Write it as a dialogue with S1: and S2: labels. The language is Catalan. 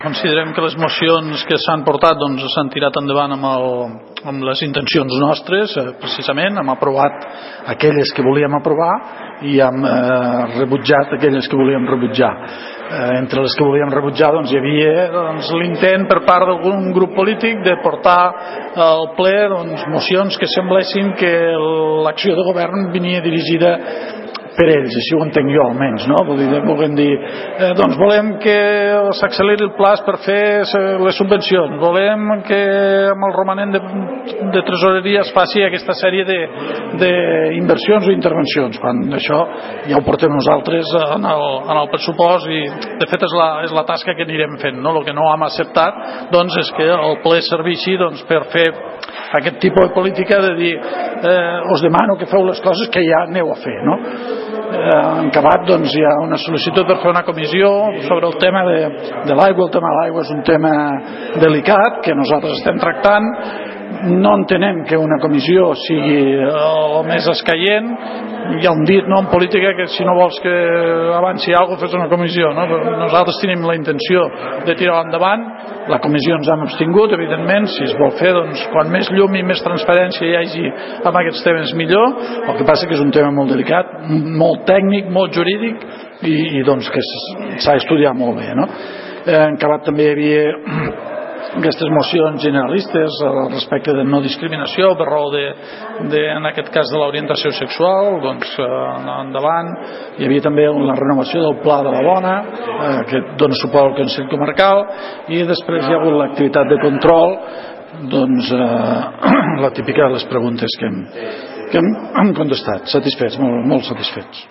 S1: Considerem que les mocions que s'han portat s'han tirat endavant amb les intencions nostres, precisament. Hem aprovat aquelles que volíem aprovar i hem rebutjat aquelles que volíem rebutjar. Entre les que volíem rebutjar hi havia l'intent per part d'algun grup polític de portar al ple mocions que semblessin que l'acció de govern venia dirigida per ells, així ho entenc jo almenys, no? Volem dir, volem que s'acceleri el plaç per fer les subvencions, volem que amb el romanent de tresoreria es faci aquesta sèrie d'inversions o intervencions, quan això ja ho portem nosaltres en el pressupost i de fet és la tasca que anirem fent, no? El que no hem acceptat és que el ple serveixi per fer aquest tipus de política de dir us demano que feu les coses que ja aneu a fer, no? En acabat hi ha una sol·licitud per fer una comissió sobre el tema de l'aigua. El tema de l'aigua és un tema delicat que nosaltres estem tractant. No entenem que una comissió sigui el més escaient. Hi ha un dit en política que si no vols que avanci alguna cosa fes una comissió, no? Nosaltres tenim la intenció de tirar endavant. La comissió ens hem abstingut, evidentment. Si es vol fer, quan més llum i més transparència hi hagi amb aquests temes millor. El que passa que és un tema molt delicat, molt tècnic, molt jurídic i que s'ha d'estudiar molt bé, no? En acabat també hi havia aquestes mocions generalistes respecte de no discriminació per raó en aquest cas de l'orientació sexual, endavant. Hi havia també la renovació del Pla de la Bona, que dona suport al Consell Comarcal, i després hi ha hagut l'activitat de control, la típica de les preguntes que hem contestat. Satisfets, molt satisfets.